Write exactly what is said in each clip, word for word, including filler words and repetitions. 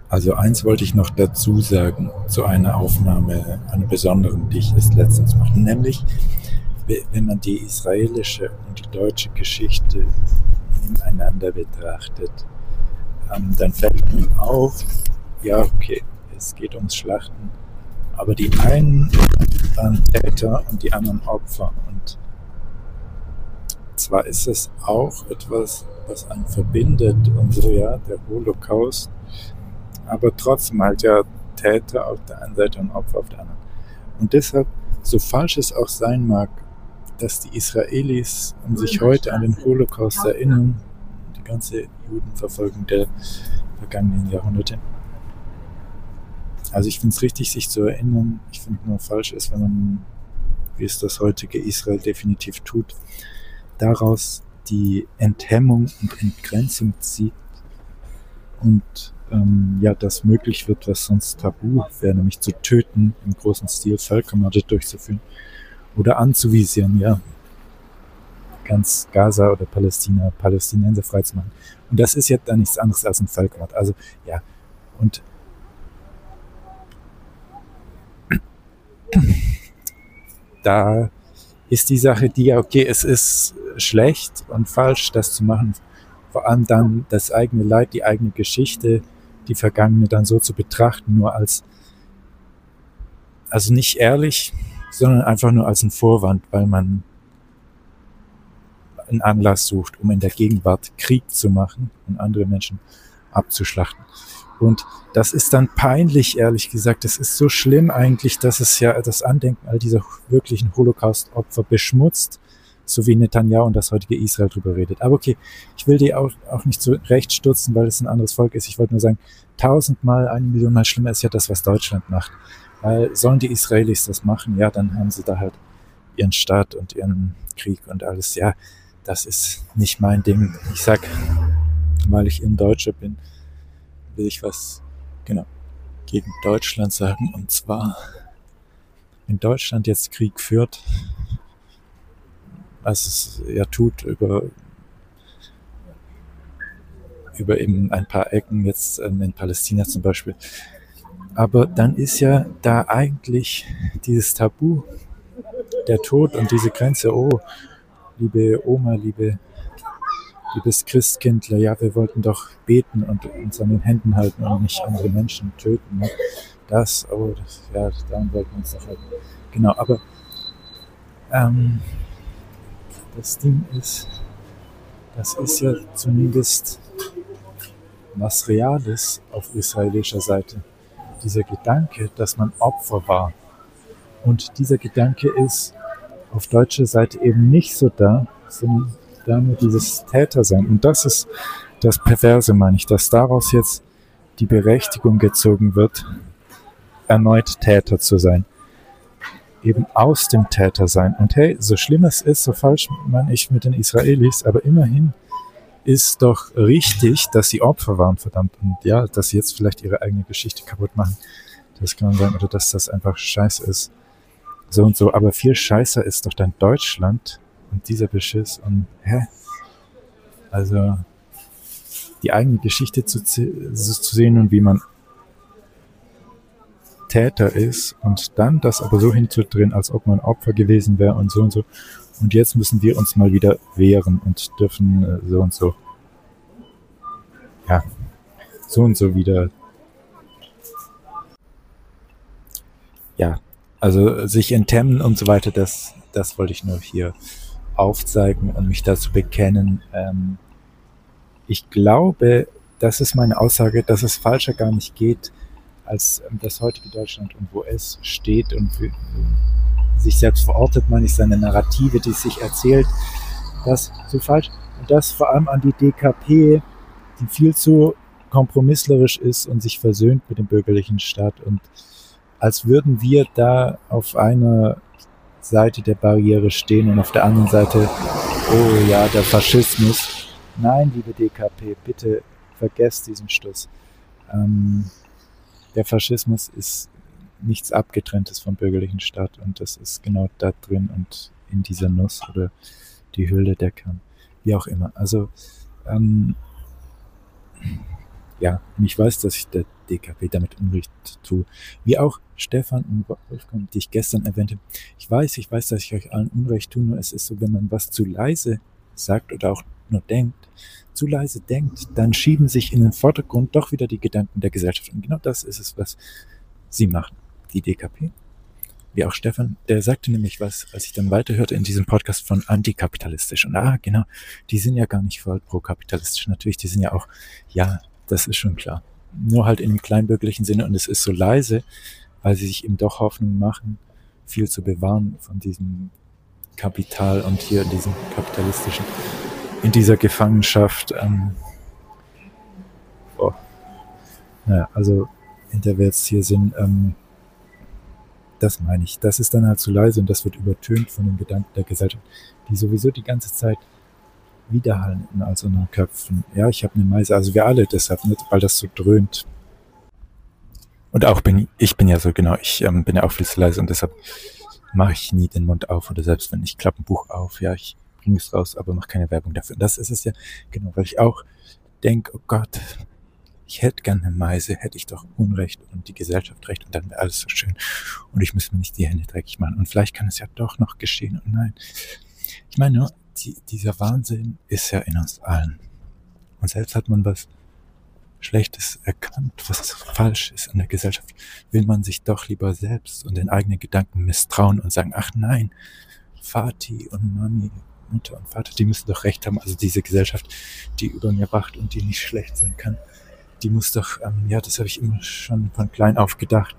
Also eins wollte ich noch dazu sagen, zu einer Aufnahme, einer besonderen, die ich erst letztens machte, nämlich wenn man die israelische und die deutsche Geschichte nebeneinander betrachtet, ähm, dann fällt mir auf, ja okay, es geht ums Schlachten, aber die einen waren Täter und die anderen Opfer. Und zwar ist es auch etwas, was einen verbindet und so, ja, der Holocaust, aber trotzdem halt ja Täter auf der einen Seite und Opfer auf der anderen. Und deshalb, so falsch es auch sein mag, dass die Israelis um sich heute an den Holocaust erinnern, die ganze Judenverfolgung der vergangenen Jahrhunderte. Also ich finde es richtig, sich zu erinnern. Ich finde nur falsch ist, wenn man, wie es das heutige Israel definitiv tut, daraus die Enthemmung und Entgrenzung zieht und ähm, ja, das möglich wird, was sonst tabu wäre, nämlich zu töten, im großen Stil Völkermorde durchzuführen oder anzuvisieren, ja, ganz Gaza oder Palästina, Palästinenser freizumachen. Und das ist jetzt dann nichts anderes als ein Völkermord. Also ja, und da ist die Sache die, okay, es ist schlecht und falsch, das zu machen, vor allem dann das eigene Leid, die eigene Geschichte, die Vergangene dann so zu betrachten, nur als, also nicht ehrlich, sondern einfach nur als ein Vorwand, weil man einen Anlass sucht, um in der Gegenwart Krieg zu machen und andere Menschen abzuschlachten. Und das ist dann peinlich, ehrlich gesagt. Das ist so schlimm eigentlich, dass es ja das Andenken all dieser wirklichen Holocaust-Opfer beschmutzt, so wie Netanyahu und das heutige Israel drüber redet. Aber okay, ich will die auch, auch nicht zurechtstutzen, weil es ein anderes Volk ist. Ich wollte nur sagen, tausendmal, eine Million Mal schlimmer ist ja das, was Deutschland macht. Weil sollen die Israelis das machen, ja, dann haben sie da halt ihren Staat und ihren Krieg und alles. Ja, das ist nicht mein Ding. Ich sag, weil ich in Deutscher bin, will ich was, genau, gegen Deutschland sagen. Und zwar, wenn Deutschland jetzt Krieg führt, was es ja tut über, über eben ein paar Ecken, jetzt in Palästina zum Beispiel, aber dann ist ja da eigentlich dieses Tabu, der Tod und diese Grenze, oh, liebe Oma, liebe liebes Christkindler, ja, wir wollten doch beten und uns an den Händen halten und nicht andere Menschen töten. Ne? Das, oh, das, ja, daran wollten wir uns doch halten. Genau, aber ähm, das Ding ist, das ist ja zumindest was Reales auf israelischer Seite. Dieser Gedanke, dass man Opfer war. Und dieser Gedanke ist auf deutscher Seite eben nicht so da, sondern da nur dieses Tätersein. Und das ist das Perverse, meine ich, dass daraus jetzt die Berechtigung gezogen wird, erneut Täter zu sein. Eben aus dem Tätersein. Und hey, so schlimm es ist, so falsch meine ich mit den Israelis, aber immerhin ist doch richtig, dass sie Opfer waren, verdammt. Und ja, dass sie jetzt vielleicht ihre eigene Geschichte kaputt machen. Das kann man sagen. Oder dass das einfach scheiße ist. So und so. Aber viel scheißer ist doch dann Deutschland und dieser Beschiss. Und hä? Also die eigene Geschichte zu, zu sehen und wie man Täter ist und dann das aber so hinzudrehen, als ob man Opfer gewesen wäre und so und so. Und jetzt müssen wir uns mal wieder wehren und dürfen äh, so und so, ja, so und so wieder, ja, also sich enthemmen und so weiter, das, das wollte ich nur hier aufzeigen und mich dazu bekennen. Ähm, ich glaube, das ist meine Aussage, dass es falscher gar nicht geht, als ähm, das heutige Deutschland und wo es steht und für, äh, sich selbst verortet, meine ich, seine Narrative, die sich erzählt, das so falsch. Und das vor allem an die D K P, die viel zu kompromisslerisch ist und sich versöhnt mit dem bürgerlichen Staat. Und als würden wir da auf einer Seite der Barriere stehen und auf der anderen Seite, oh ja, der Faschismus. Nein, liebe D K P, bitte vergesst diesen Stuss. Ähm, der Faschismus ist nichts Abgetrenntes vom bürgerlichen Staat und das ist genau da drin und in dieser Nuss oder die Hülle, der Kern, wie auch immer. Also, ähm, ja, und ich weiß, dass ich der D K P damit Unrecht tue. Wie auch Stefan und Wolfgang, die ich gestern erwähnte. Ich weiß, ich weiß, dass ich euch allen Unrecht tue, nur es ist so, wenn man was zu leise sagt oder auch nur denkt, zu leise denkt, dann schieben sich in den Vordergrund doch wieder die Gedanken der Gesellschaft. Und genau das ist es, was sie machen, die D K P. Wie auch Stefan, der sagte nämlich was, als ich dann weiterhörte in diesem Podcast von antikapitalistisch. Und ah, genau, die sind ja gar nicht voll pro-kapitalistisch. Natürlich, die sind ja auch, ja, das ist schon klar. Nur halt in einem kleinbürgerlichen Sinne und es ist so leise, weil sie sich eben doch Hoffnung machen, viel zu bewahren von diesem Kapital und hier in diesem kapitalistischen, in dieser Gefangenschaft. Ähm, oh, naja, also in der wir jetzt hier sind, ähm, das meine ich. Das ist dann halt zu leise und das wird übertönt von den Gedanken der Gesellschaft, die sowieso die ganze Zeit widerhallen in all so unseren Köpfen. Ja, ich habe eine Meise, also wir alle deshalb nicht, weil das so dröhnt. Und auch bin ich bin ja so, genau, ich ähm, bin ja auch viel zu leise und deshalb mache ich nie den Mund auf oder selbst wenn ich klappe ein Buch auf, ja, ich bringe es raus, aber mache keine Werbung dafür. Und das ist es ja, genau, weil ich auch denke, oh Gott, ich hätte gerne eine Meise, hätte ich doch Unrecht und die Gesellschaft recht und dann wäre alles so schön und ich müsste mir nicht die Hände dreckig machen. Und vielleicht kann es ja doch noch geschehen und nein. Ich meine nur, die, dieser Wahnsinn ist ja in uns allen. Und selbst hat man was Schlechtes erkannt, was falsch ist in der Gesellschaft, will man sich doch lieber selbst und den eigenen Gedanken misstrauen und sagen, ach nein, Vati und Mami, Mutter und Vater, die müssen doch recht haben. Also diese Gesellschaft, die über mir wacht und die nicht schlecht sein kann. Die muss doch, ähm, ja, das habe ich immer schon von klein auf gedacht.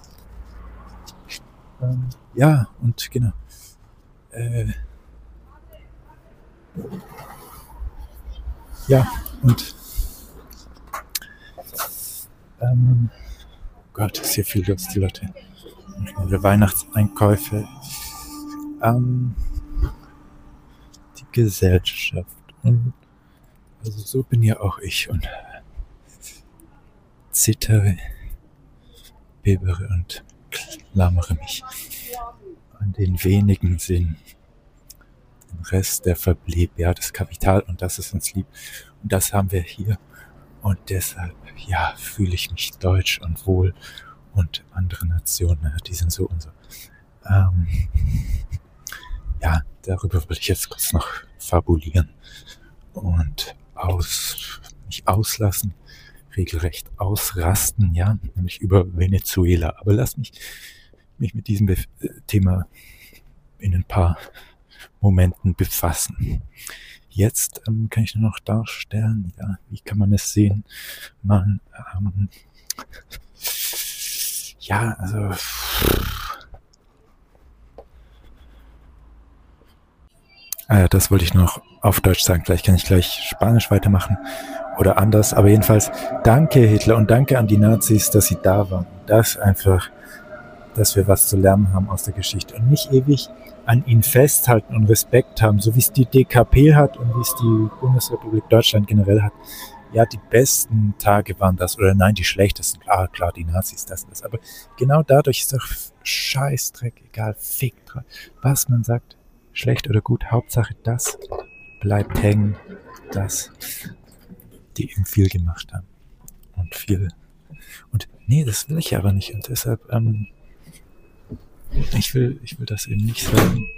Ähm, ja, und genau. Äh, ja, und ähm, Gott, ist hier viel los, die Leute. Ihre Weihnachtseinkäufe. Ähm, die Gesellschaft. Und also so bin ja auch ich und zittere, bebere und klammere mich an den wenigen Sinn. Den Rest, der verblieb, ja, das Kapital und das ist uns lieb. Und das haben wir hier. Und deshalb, ja, fühle ich mich deutsch und wohl und andere Nationen, die sind so und so. Ähm, ja, darüber will ich jetzt kurz noch fabulieren und aus, mich auslassen, regelrecht ausrasten, ja, nämlich über Venezuela. Aber lass mich mich mit diesem Bef- Thema in ein paar Momenten befassen. Jetzt ähm, kann ich nur noch darstellen, ja, wie kann man es sehen? Man, ähm, ja, also, ah ja, das wollte ich noch auf Deutsch sagen. Vielleicht kann ich gleich Spanisch weitermachen oder anders. Aber jedenfalls, danke Hitler und danke an die Nazis, dass sie da waren. Das einfach, dass wir was zu lernen haben aus der Geschichte und nicht ewig an ihnen festhalten und Respekt haben, so wie es die D K P hat und wie es die Bundesrepublik Deutschland generell hat. Ja, die besten Tage waren das, oder nein, die schlechtesten. Klar, klar, die Nazis, das und das. Aber genau dadurch ist doch Scheißdreck, egal, Fick drauf, was man sagt, schlecht oder gut, Hauptsache das bleibt hängen, das, die eben viel gemacht haben. Und viel. Und nee, das will ich aber nicht. Und deshalb, ähm, Ich will, ich will das eben nicht sagen,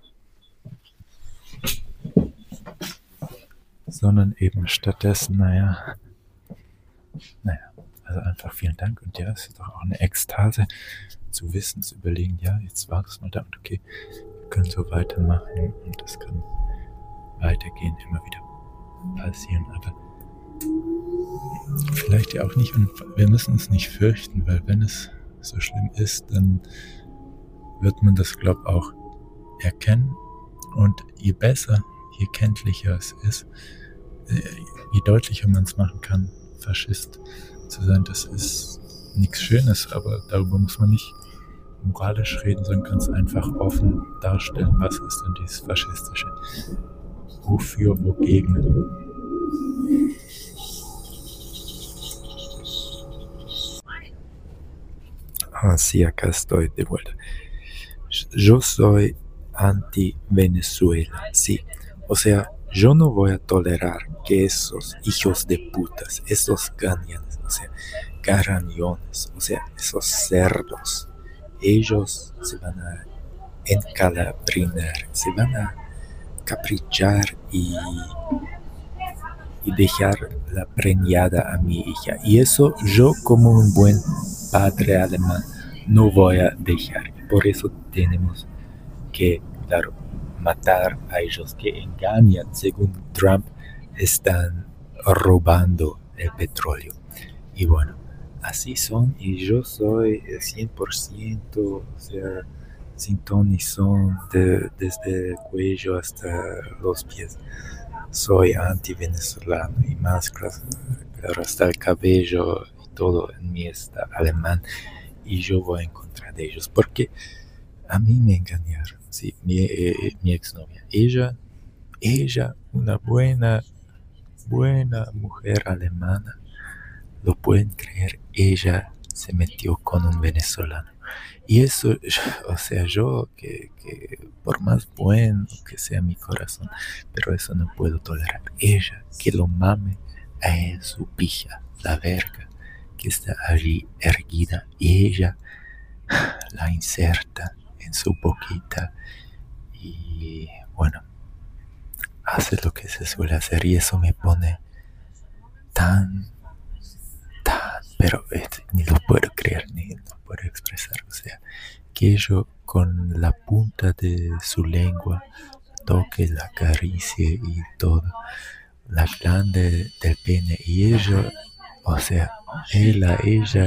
sondern eben stattdessen, naja, naja, also einfach vielen Dank und ja, es ist doch auch eine Ekstase zu wissen, zu überlegen, ja, jetzt war das mal da und okay, wir können so weitermachen und das kann weitergehen, immer wieder passieren, aber vielleicht ja auch nicht und wir müssen uns nicht fürchten, weil wenn es so schlimm ist, dann wird man das, glaube ich, auch erkennen. Und je besser, je kenntlicher es ist, je deutlicher man es machen kann, Faschist zu sein, das ist nichts Schönes, aber darüber muss man nicht moralisch reden, sondern kann es einfach offen darstellen, was ist denn dieses Faschistische, wofür, wogegen. Así acá estoy de vuelta. Yo soy anti-Venezuela, sí. O sea, yo no voy a tolerar que esos hijos de putas, esos gañanes, o sea, garaniones, o sea, esos cerdos, ellos se van a encalabrinar, se van a caprichar y, y dejar la preñada a mi hija. Y eso yo, como un buen padre alemán, no voy a dejar. Por eso tenemos que, claro, matar a ellos que engañan, según Trump, están robando el petróleo. Y bueno, así son, y yo soy el cien por ciento, o sea, sin ton ni son, de, desde el cuello hasta los pies. Soy anti-venezolano y más, claro, hasta el cabello y todo en mí está alemán, y yo voy en contra de ellos, porque a mí me engañaron, sí, mi, eh, mi exnovia. Ella, ella, una buena, buena mujer alemana, lo pueden creer, ella se metió con un venezolano. Y eso, o sea, yo, que, que por más bueno que sea mi corazón, pero eso no puedo tolerar. Ella, que lo mame a él, su pija, la verga, que está allí erguida, y ella la inserta en su boquita y, bueno, hace lo que se suele hacer, y eso me pone tan, tan, pero eh, ni lo puedo creer, ni lo puedo expresar. O sea, que yo con la punta de su lengua toque, la acaricie y todo, la glande del pene, y ella, o sea, él a ella,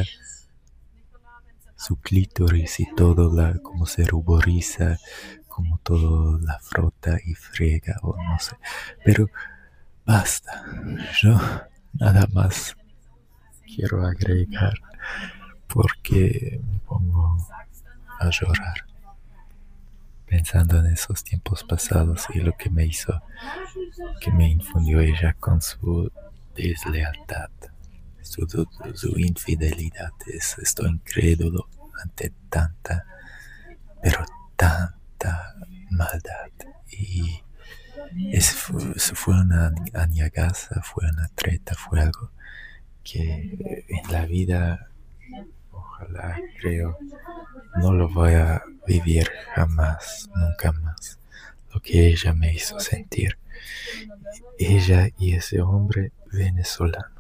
su clítoris y todo, la, como se ruboriza, como todo la frota y friega, o no sé. Pero basta, yo nada más quiero agregar, porque me pongo a llorar pensando en esos tiempos pasados y lo que me hizo, que me infundió ella con su deslealtad, su, su, su infidelidad. Es, estoy incrédulo ante tanta, pero tanta maldad. Y eso fue, eso fue una añagaza, fue una treta, fue algo que en la vida, ojalá, creo, no lo voy a vivir jamás, nunca más. Lo que ella me hizo sentir, ella y ese hombre venezolano.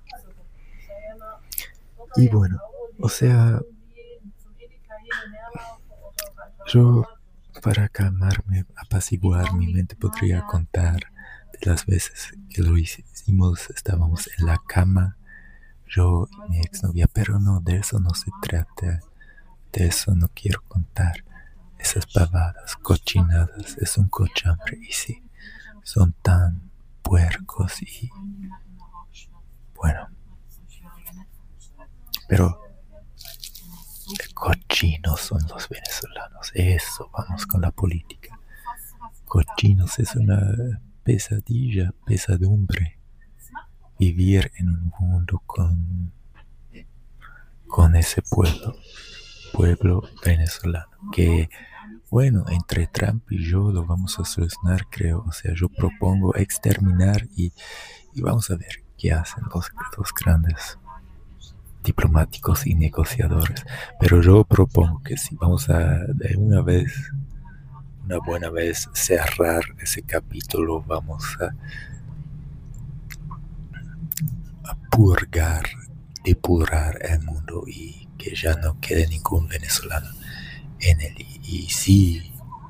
Y bueno, o sea, yo, para calmarme, apaciguar mi mente, podría contar de las veces que lo hicimos. Estábamos en la cama, yo y mi exnovia, pero no, de eso no se trata, de eso no quiero contar. Esas pavadas, cochinadas, es un cochambre, y sí, son tan puercos y, bueno, pero cochinos son los venezolanos. Eso, vamos con la política. Cochinos es una pesadilla, pesadumbre, vivir en un mundo con, con ese pueblo, pueblo venezolano, que, bueno, entre Trump y yo lo vamos a solucionar, creo. O sea, yo propongo exterminar, y, y vamos a ver qué hacen los, los grandes diplomáticos y negociadores. Pero yo propongo que si vamos a de una vez, una buena vez, cerrar ese capítulo, vamos a, a purgar, depurar el mundo, y que ya no quede ningún venezolano en él. Y, y sí,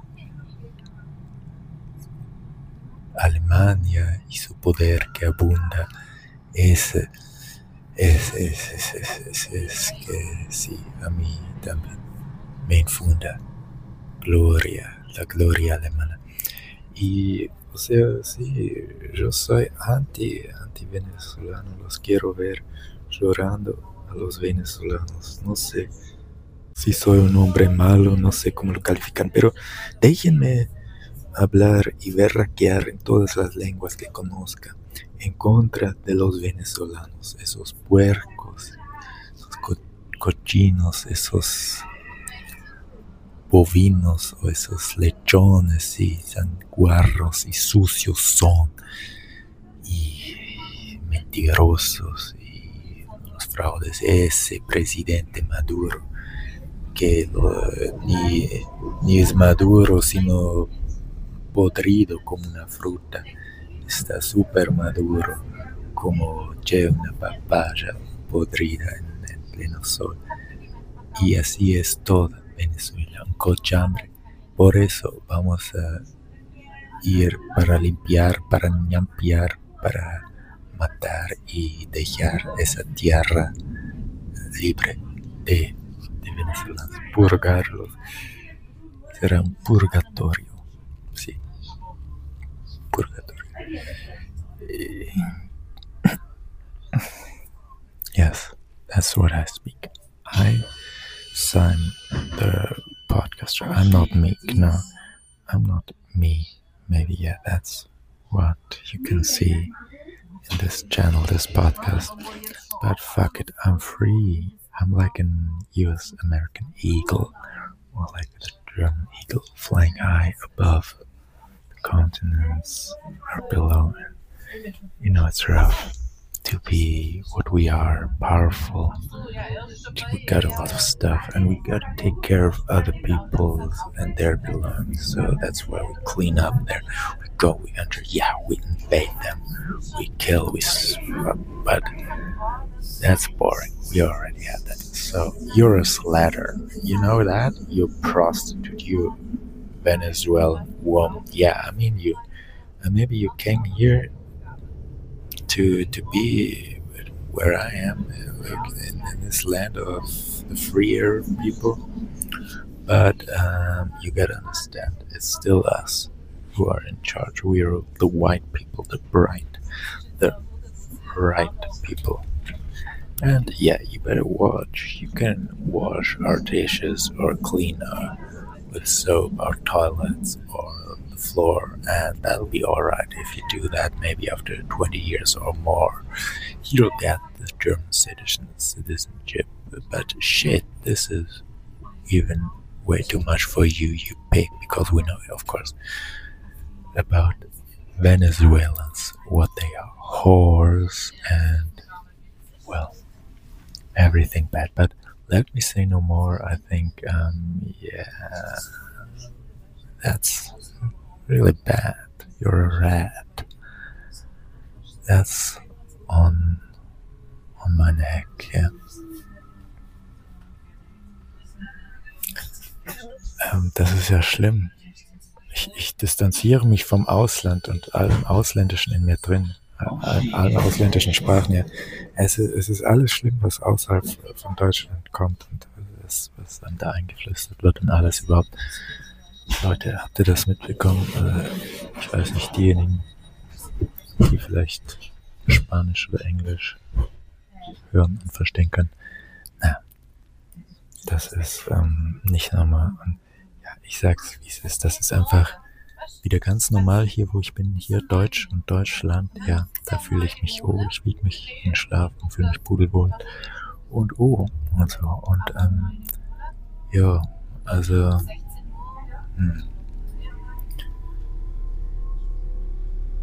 Alemania y su poder que abunda es, es, es, es, es, es, es que sí, a mí también me infunda gloria, la gloria alemana. Y, o sea, sí, yo soy anti, anti venezolano, los quiero ver llorando a los venezolanos. No sé si soy un hombre malo, no sé cómo lo califican, pero déjenme hablar y berraquear en todas las lenguas que conozca en contra de los venezolanos, esos puercos, esos co- cochinos, esos bovinos o esos lechones y tan guarros y sucios son y mentirosos y los fraudes. Ese presidente Maduro que lo, ni, ni es maduro sino podrido como una fruta, está súper maduro como che, una papaya podrida en el pleno sol. Y así es toda Venezuela, un cochambre. Por eso vamos a ir para limpiar, para limpiar, para matar y dejar esa tierra libre de, de venezolanos, purgarlos. Será un purgatorio, sí, purgatorio. Eh, yes, that's what I speak. I sign the podcaster. I'm not me. No, I'm not me. Maybe, yeah, that's what you can see in this channel, this podcast. But fuck it, I'm free. I'm like an U S American eagle, or like the German eagle flying high above the continents or below. You know, it's rough to be what we are, powerful. We got a lot of stuff, and we got to take care of other people's and their belongings. So that's why we clean up there. We go, we enter, yeah, we invade them, we kill, we swap, but that's boring. We already had that. So you're a slatter. You know that? You prostitute, you Venezuelan woman. Yeah, I mean you. And maybe you came here to to be where I am, like in, in this land of the freer people. But um, you gotta understand, it's still us who are in charge. We are the white people, the bright, the right people. And yeah, you better watch. You can wash our dishes or clean our, with soap our toilets or the floor, and that'll be alright. If you do that, maybe after twenty years or more, you'll get the German citizen, citizenship. But shit, this is even way too much for you, you pig, because we know, of course, about Venezuelans, what they are, whores, and, well, everything bad. But let me say no more. I think, um, yeah, that's really bad. You're a rat. That's on on my neck, yeah. Ähm, das ist ja schlimm. Ich, ich distanziere mich vom Ausland und allem Ausländischen in mir drin. Allen, allen ausländischen Sprachen, ja. Es ist, es ist alles schlimm, was außerhalb von Deutschland kommt und das, was dann da eingeflüstert wird und alles überhaupt. Leute, habt ihr das mitbekommen? Äh, ich weiß nicht, diejenigen, die vielleicht Spanisch oder Englisch hören und verstehen können. Na, das ist ähm, nicht normal. Und ja, ich sag's, wie es ist. Das ist einfach wieder ganz normal hier, wo ich bin. Hier Deutsch und Deutschland. Ja, da fühle ich mich, oh, ich wiege mich in Schlaf und fühle mich pudelwohl. Und oh, und so. Und ähm, ja, also hm.